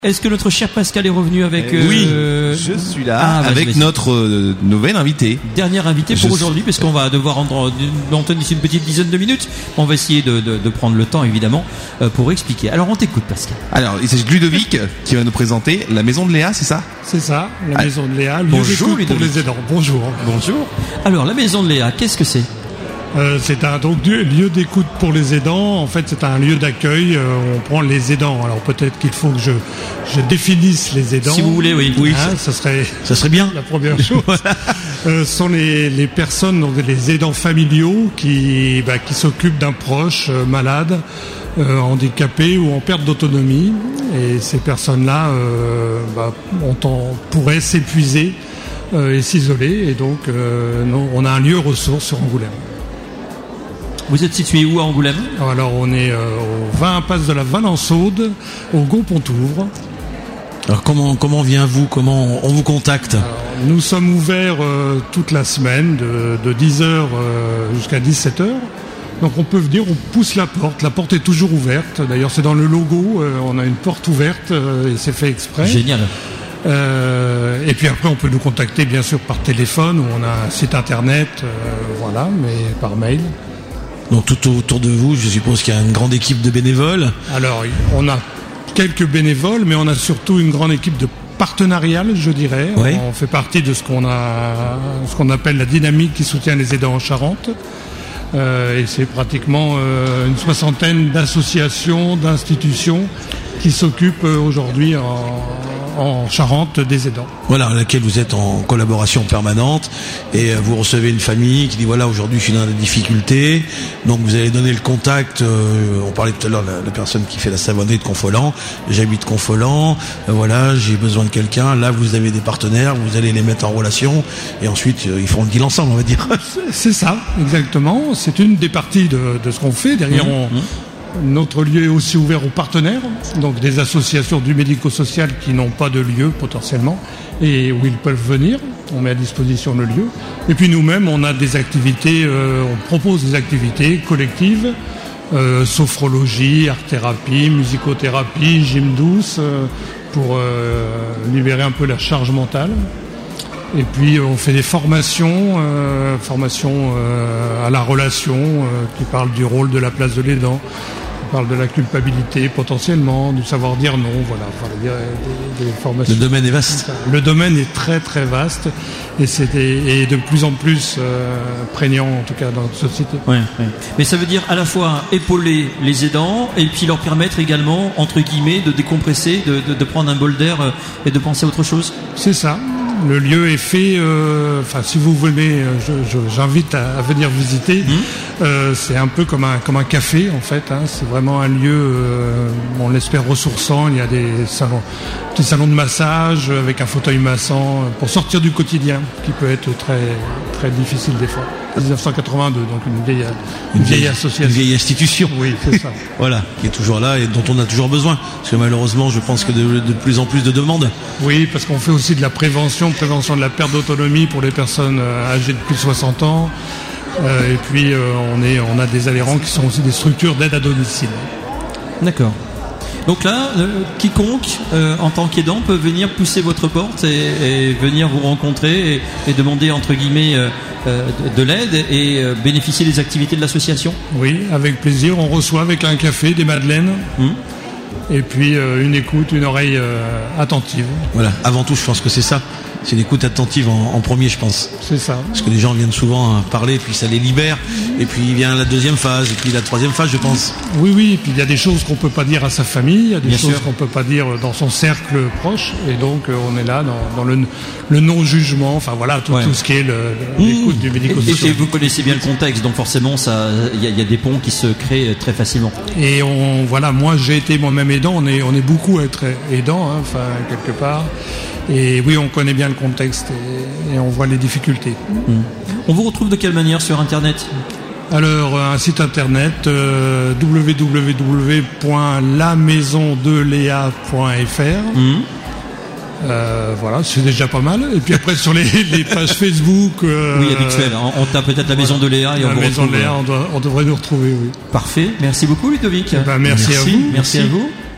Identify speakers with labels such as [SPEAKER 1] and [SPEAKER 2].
[SPEAKER 1] Est-ce que notre cher Pascal est revenu avec...
[SPEAKER 2] Oui, je suis là avec notre nouvelle invitée.
[SPEAKER 1] Dernière invitée pour aujourd'hui, parce qu'on va devoir rendre l'antenne d'ici une petite dizaine de minutes. On va essayer de prendre le temps, évidemment, pour expliquer. Alors, on t'écoute, Pascal.
[SPEAKER 2] Alors, il s'agit de Ludovic qui va nous présenter la maison de Léa, c'est ça ?
[SPEAKER 3] C'est ça, la maison de Léa, lieu
[SPEAKER 1] bonjour,
[SPEAKER 3] d'écoute pour les aidants. Bonjour.
[SPEAKER 1] Bonjour. Alors, la maison de Léa, qu'est-ce que c'est ?
[SPEAKER 3] C'est un lieu d'écoute pour les aidants. En fait, c'est un lieu d'accueil. On prend les aidants. Alors peut-être qu'il faut que je définisse les aidants.
[SPEAKER 1] Si vous voulez, oui.
[SPEAKER 3] Ça serait
[SPEAKER 1] bien.
[SPEAKER 3] La première chose. Sont les personnes, donc les aidants familiaux qui s'occupent d'un proche malade, handicapé ou en perte d'autonomie. Et ces personnes-là, pourraient s'épuiser et s'isoler. Et donc, on a un lieu ressource sur Angoulême.
[SPEAKER 1] Vous êtes situé où à Angoulême ?
[SPEAKER 3] Alors on est au 20 impasse de la Valençaude, au Gont-Pontouvre.
[SPEAKER 4] Alors comment on vous contacte ?
[SPEAKER 3] Alors, nous sommes ouverts toute la semaine de 10h jusqu'à 17h. Donc on peut venir, on pousse la porte est toujours ouverte. D'ailleurs c'est dans le logo, on a une porte ouverte et c'est fait exprès.
[SPEAKER 1] Génial.
[SPEAKER 3] Et puis après on peut nous contacter bien sûr par téléphone ou on a un site internet, mais par mail.
[SPEAKER 4] Donc tout autour de vous, je suppose qu'il y a une grande équipe de bénévoles.
[SPEAKER 3] Alors, on a quelques bénévoles, mais on a surtout une grande équipe de partenariale, je dirais.
[SPEAKER 4] Oui.
[SPEAKER 3] On fait partie de ce qu'on appelle la dynamique qui soutient les aidants en Charente. Et c'est pratiquement une soixantaine d'associations, d'institutions qui s'occupent aujourd'hui en Charente des aidants.
[SPEAKER 4] Voilà, à laquelle vous êtes en collaboration permanente et vous recevez une famille qui dit voilà, aujourd'hui je suis dans des difficultés, donc vous allez donner le contact. On parlait tout à l'heure de la personne qui fait la savonnée de Confolens. J'habite Confolens, voilà, j'ai besoin de quelqu'un. Là, vous avez des partenaires, vous allez les mettre en relation et ensuite ils feront le deal ensemble, on va dire.
[SPEAKER 3] C'est ça, exactement. C'est une des parties de ce qu'on fait. Derrière, notre lieu est aussi ouvert aux partenaires, donc des associations du médico-social qui n'ont pas de lieu potentiellement et où ils peuvent venir. On met à disposition le lieu. Et puis nous-mêmes, on a des activités, on propose des activités collectives, sophrologie, art-thérapie, musicothérapie, gym douce, pour libérer un peu la charge mentale. Et puis on fait des formations à la relation qui parlent du rôle de la place de l'aidant, qui parlent de la culpabilité potentiellement, du savoir dire non, des formations.
[SPEAKER 4] Le domaine est vaste.
[SPEAKER 3] Le domaine est très très vaste et de plus en plus prégnant en tout cas dans notre société.
[SPEAKER 1] Oui. Mais ça veut dire à la fois épauler les aidants et puis leur permettre également, entre guillemets, de décompresser, de prendre un bol d'air et de penser à autre chose.
[SPEAKER 3] C'est ça. Le lieu est fait, si vous venez, j'invite à venir visiter. C'est un peu comme un café en fait. C'est vraiment un lieu, on l'espère ressourçant. Il y a des petits salons de massage avec un fauteuil massant pour sortir du quotidien, qui peut être très très difficile des fois. 1982, donc une vieille association,
[SPEAKER 4] une vieille institution.
[SPEAKER 3] Oui, c'est ça.
[SPEAKER 4] Voilà, qui est toujours là et dont on a toujours besoin. Parce que malheureusement, je pense que de plus en plus de demandes.
[SPEAKER 3] Oui, parce qu'on fait aussi de la prévention de la perte d'autonomie pour les personnes âgées de plus de 60 ans. Et puis on a des adhérents qui sont aussi des structures d'aide à domicile.
[SPEAKER 1] D'accord. Donc là, quiconque en tant qu'aidant peut venir pousser votre porte et venir vous rencontrer et demander entre guillemets de l'aide et bénéficier des activités de l'association.
[SPEAKER 3] Oui, avec plaisir. On reçoit avec un café, des madeleines. Et puis une écoute, une oreille attentive.
[SPEAKER 4] Voilà, avant tout je pense que c'est ça. C'est l'écoute attentive en premier, je pense.
[SPEAKER 3] C'est ça.
[SPEAKER 4] Parce que les gens viennent souvent parler, puis ça les libère. Et puis vient la deuxième phase, et puis la troisième phase, je pense.
[SPEAKER 3] Oui. Et puis il y a des choses qu'on peut pas dire à sa famille, il y a des choses qu'on peut pas dire dans son cercle proche. Et donc on est là dans le non-jugement. Enfin voilà, tout ce qui est l'écoute du médico-social.
[SPEAKER 1] Et vous connaissez bien le contexte, donc forcément il y a des ponts qui se créent très facilement.
[SPEAKER 3] Et moi j'ai été moi-même aidant. On est beaucoup à être aidant, quelque part. Et oui, on connaît bien le contexte et on voit les difficultés.
[SPEAKER 1] On vous retrouve de quelle manière sur Internet ?
[SPEAKER 3] Alors, un site internet www.lamaisondelea.fr. C'est déjà pas mal. Et puis après sur les pages Facebook.
[SPEAKER 1] Oui, habituel. On tape peut-être la maison de Léa et on vous retrouve.
[SPEAKER 3] La maison de Léa, on devrait nous retrouver. Oui.
[SPEAKER 1] Parfait. Merci beaucoup, Ludovic.
[SPEAKER 3] Merci à vous.
[SPEAKER 1] Merci à vous.